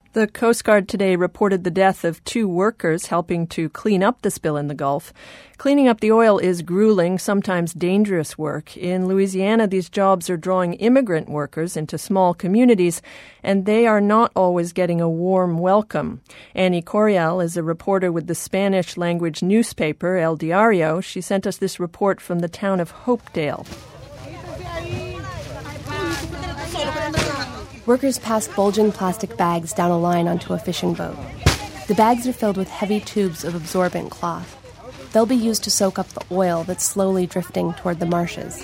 The Coast Guard today reported the death of 2 workers helping to clean up the spill in the Gulf. Cleaning up the oil is grueling, sometimes dangerous work. In Louisiana, these jobs are drawing immigrant workers into small communities, and they are not always getting a warm welcome. Annie Corial is a reporter with the Spanish-language newspaper El Diario. She sent us this report from the town of Hopedale. Workers pass bulging plastic bags down a line onto a fishing boat. The bags are filled with heavy tubes of absorbent cloth. They'll be used to soak up the oil that's slowly drifting toward the marshes.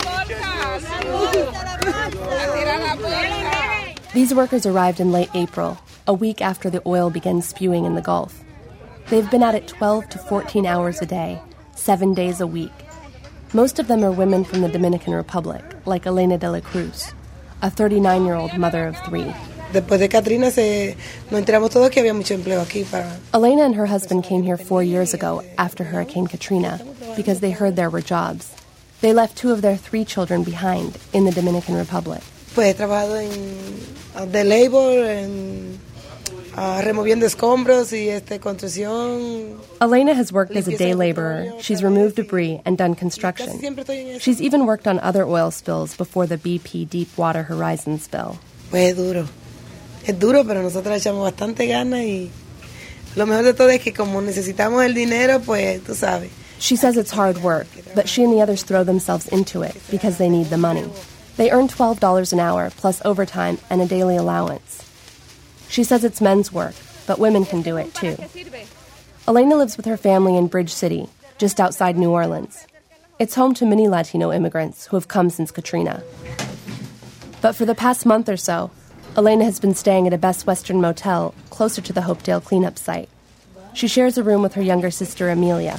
These workers arrived in late April, a week after the oil began spewing in the Gulf. They've been at it 12 to 14 hours a day, 7 days a week. Most of them are women from the Dominican Republic, like Elena de la Cruz, a 39-year-old mother of 3. Después de Katrina nos enteramos todos que había mucho empleo aquí para. Elena and her husband came here 4 years ago after Hurricane Katrina because they heard there were jobs. They left 2 of their 3 children behind in the Dominican Republic. Pues he trabajado en de labor, en removiendo escombros y construcción. Elena has worked as a day laborer. She's removed debris and done construction. She's even worked on other oil spills before the BP Deepwater Horizon spill. Pues es duro. Es duro, pero nosotros echamos bastante ganas y lo mejor de todo es que como necesitamos el dinero, pues tú sabes. She says it's hard work, but she and the others throw themselves into it because they need the money. They earn $12 an hour plus overtime and a daily allowance. She says it's men's work, but women can do it too. Elena lives with her family in Bridge City, just outside New Orleans. It's home to many Latino immigrants who have come since Katrina. But for the past month or so, Elena has been staying at a Best Western motel closer to the Hopedale cleanup site. She shares a room with her younger sister, Amelia.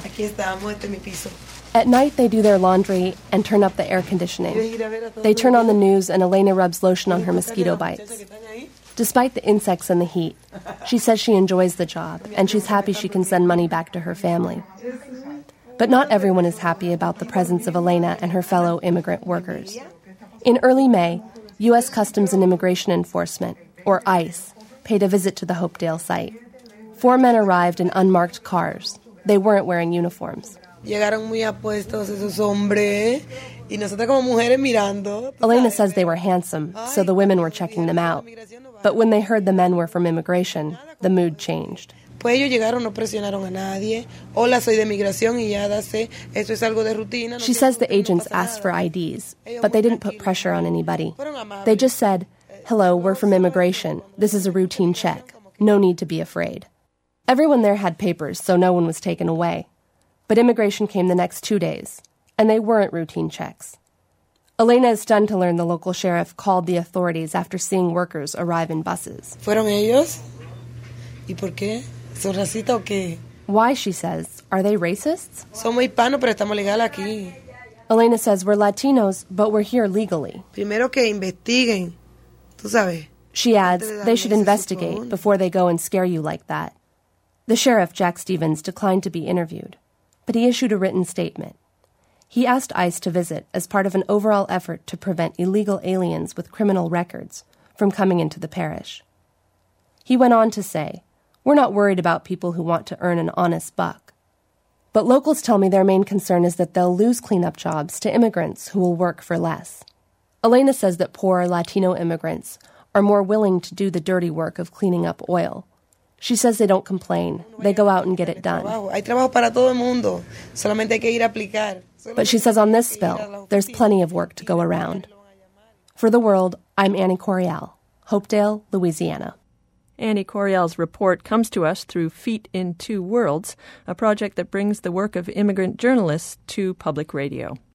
At night, they do their laundry and turn up the air conditioning. They turn on the news, and Elena rubs lotion on her mosquito bites. Despite the insects and the heat, she says she enjoys the job, and she's happy she can send money back to her family. But not everyone is happy about the presence of Elena and her fellow immigrant workers. In early May, U.S. Customs and Immigration Enforcement, or ICE, paid a visit to the Hopedale site. 4 men arrived in unmarked cars. They weren't wearing uniforms. Llegaron muy apuestos esos hombres y nosotras como mujeres mirando. Elena says they were handsome, so the women were checking them out. But when they heard the men were from immigration, the mood changed. Pues ellos llegaron, no presionaron a nadie. Hola, soy de migración y ya sé, esto es algo de rutina. She says the agents asked for IDs, but they didn't put pressure on anybody. They just said, hello, we're from immigration. This is a routine check. No need to be afraid. Everyone there had papers, so no one was taken away. But immigration came the next 2 days, and they weren't routine checks. Elena is stunned to learn the local sheriff called the authorities after seeing workers arrive in buses. ¿Fueron ellos? ¿Y por qué? ¿Son racistas o qué? Why, she says, are they racists? Somos hispanos, pero estamos legal aquí. Elena says we're Latinos, but we're here legally. Primero que investiguen, tú sabes. She adds they should investigate before they go and scare you like that. The sheriff, Jack Stevens, declined to be interviewed, but he issued a written statement. He asked ICE to visit as part of an overall effort to prevent illegal aliens with criminal records from coming into the parish. He went on to say, we're not worried about people who want to earn an honest buck. But locals tell me their main concern is that they'll lose cleanup jobs to immigrants who will work for less. Elena says that poor Latino immigrants are more willing to do the dirty work of cleaning up oil. She says they don't complain. They go out and get it done. Hay trabajo para todo el mundo. Solamente hay que ir a aplicar. But she says on this spill, there's plenty of work to go around. For The World, I'm Annie Corial, Hopedale, Louisiana. Annie Corial's report comes to us through Feet in 2 Worlds, a project that brings the work of immigrant journalists to public radio.